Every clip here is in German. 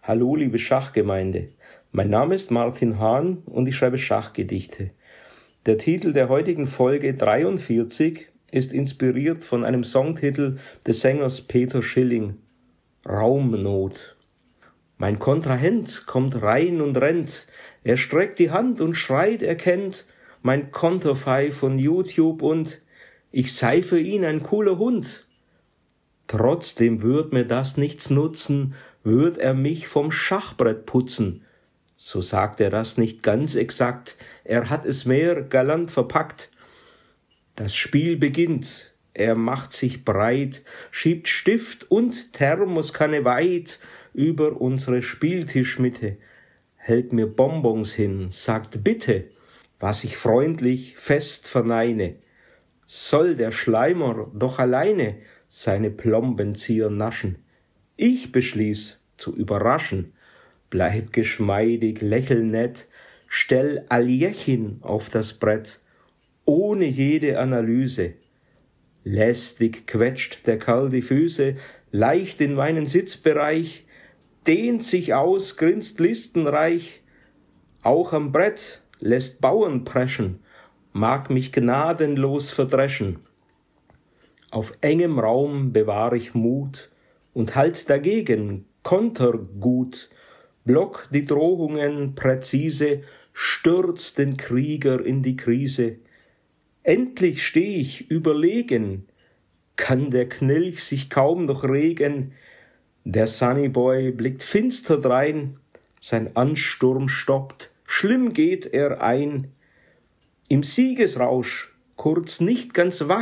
Hallo liebe Schachgemeinde, mein Name ist Martin Hahn und ich schreibe Schachgedichte. Der Titel der heutigen Folge 43 ist inspiriert von einem Songtitel des Sängers Peter Schilling, Raumnot. Mein Kontrahent kommt rein und rennt, er streckt die Hand und schreit, er kennt mein Konterfei von YouTube und ich sei für ihn ein cooler Hund. Trotzdem würd mir das nichts nutzen, würd er mich vom Schachbrett putzen. So sagt er das nicht ganz exakt, er hat es mehr galant verpackt. Das Spiel beginnt, er macht sich breit, schiebt Stift und Thermoskanne weit über unsere Spieltischmitte, hält mir Bonbons hin, sagt bitte, was ich freundlich fest verneine. Soll der Schleimer doch alleine seine Plombenzieher naschen. Ich beschließ zu überraschen, bleib geschmeidig, lächel nett, stell Aljechin auf das Brett, ohne jede Analyse. Lästig quetscht der Kerl die Füße, leicht in meinen Sitzbereich, dehnt sich aus, grinst listenreich, auch am Brett lässt Bauern preschen, mag mich gnadenlos verdreschen. Auf engem Raum bewahr ich Mut und halt dagegen, konter gut, block die Drohungen präzise, stürzt den Krieger in die Krise. Endlich steh ich überlegen, kann der Knilch sich kaum noch regen. Der Sunnyboy blickt finster drein, sein Ansturm stoppt, schlimm geht er ein. Im Siegesrausch, kurz nicht ganz wach,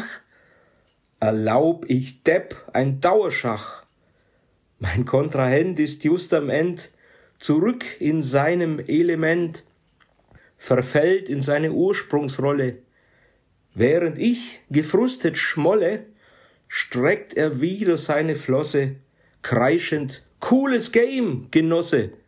erlaub ich Depp ein Dauerschach. Mein Kontrahent ist just am End, zurück in seinem Element, verfällt in seine Ursprungsrolle. Während ich gefrustet schmolle, streckt er wieder seine Flosse, kreischend, cooles Game, Genosse.